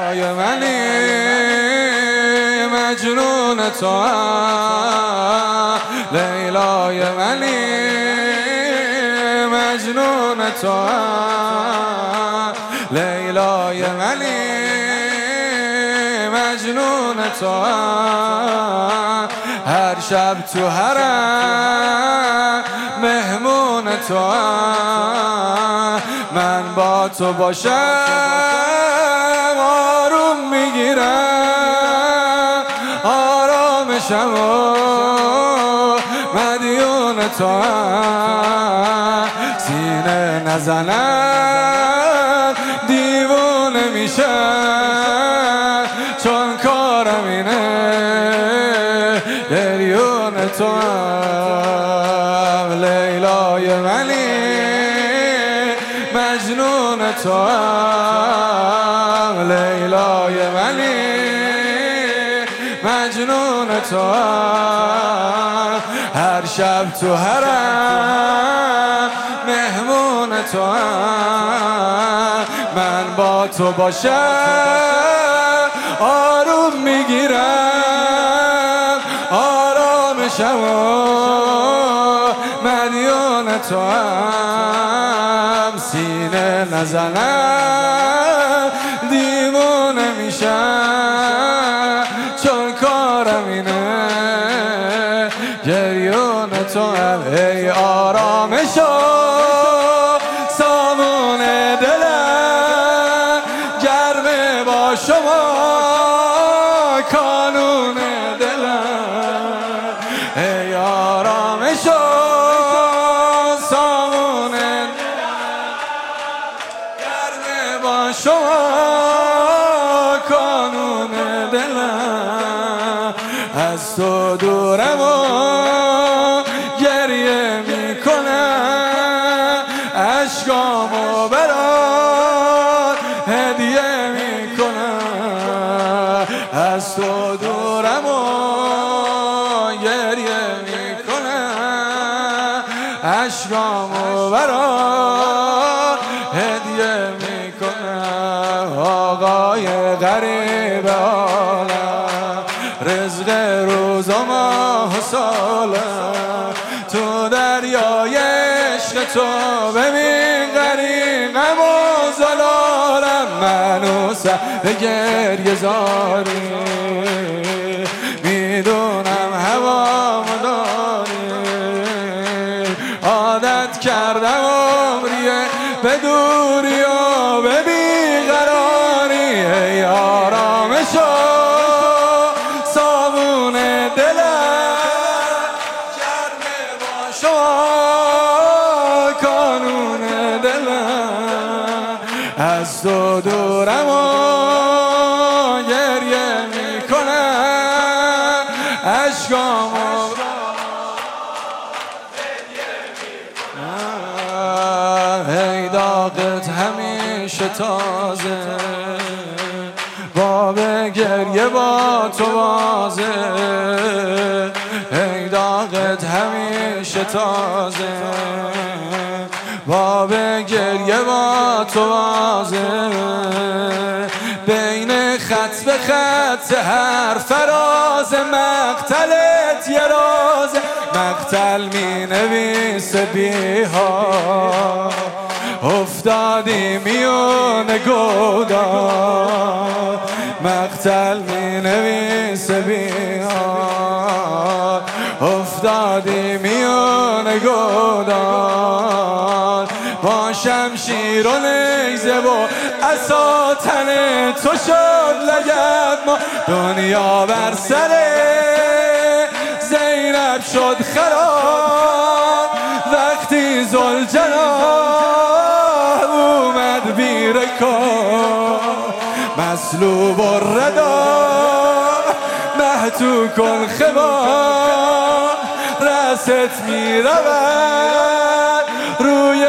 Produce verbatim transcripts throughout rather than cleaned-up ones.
لیلای منی مجنون تو، لیلای منی مجنون تو، لیلای منی مجنون تو. هر شب تو حرم مهمون تو، من با تو باشم آروم میگیرم، آرامشم و مدیون تو. سینه نزنم دیوونه میشم، چون کارم اینه گریون تو. لیلای منی مجنون تو، لیلای منی مجنون تو. هر شب تو حرم مهمون تو، من با تو باشم آروم میگیرم، آرامشم و مدیون تو. سینه نزنم دیوونه میشم، چون کارم اینه گریون تو. ای آرامش و سامون دلم، گرمه با شما کانون دلم. ای آرامش و سامون دلم، گرمه با شما کانون دلم. از تو دورم و گریه میکنم، اشکامو برات هدیه میکنم. از تو دورم و گریه میکنم، اشکامو برات هدیه میکنم. آقای غریب عالم، رزق روز و ماه و سالم، تو دریای عشق تو ببین غریقم و زلالم. منو سر به گریه زاری، میدونم هوامو داری، عادت کردم عمریه به دوری و به بیقراری. ای آرامش و سامون دلم، گرمه با شما کانون دلم. از تو دورم و گریه میکنم، اشکامو ای داغت همیشه تازه، باب گریه با تو بازه. ای داغت همیشه تازه، باب گریه با تو بازه. بین خط به خط هر فراز مقتلت یه رازه، مقتل می نویسه بیها افتادی میون گودان. مقتل می نویسه بیها افتادی میون گودان. با شمشیر و نیزه و عصا تن تو شد لگد ما، دنیا بر سر زینب شد خراب. وقتی ذوالجلال اومد بیرکاب، مسلوب و ردا محتو کن خبا، رست می رود روی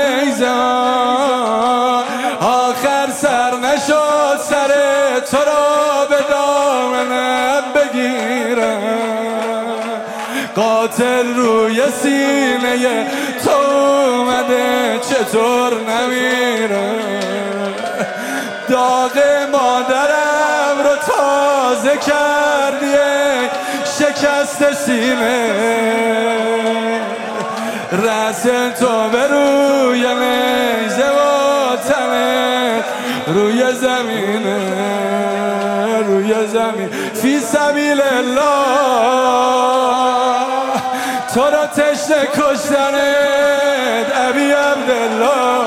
نیزان. آخر سر نشد سر تو را به دامنت بگیرم، قاتل روی سینه تو اومده چطور نمیره. داغ مادرم رو تازه کردی شکست سینه رأس تو به روی نیزه و تنت روی زمینه روی زمین فی سبیل الله تو را تشنه کشتنت ابی عبدالله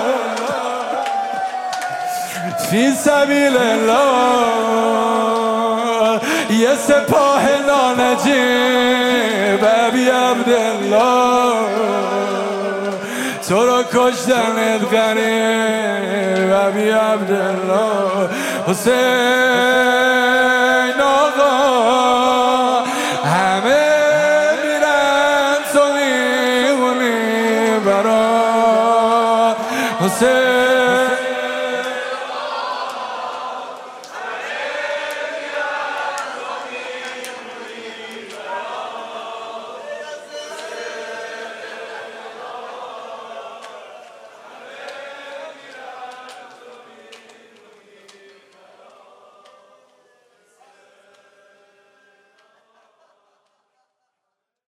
فی سبیل الله یه سپاه نانجیب ابی عبدالله تو را کشتنت غریب ابی عبدالله حسین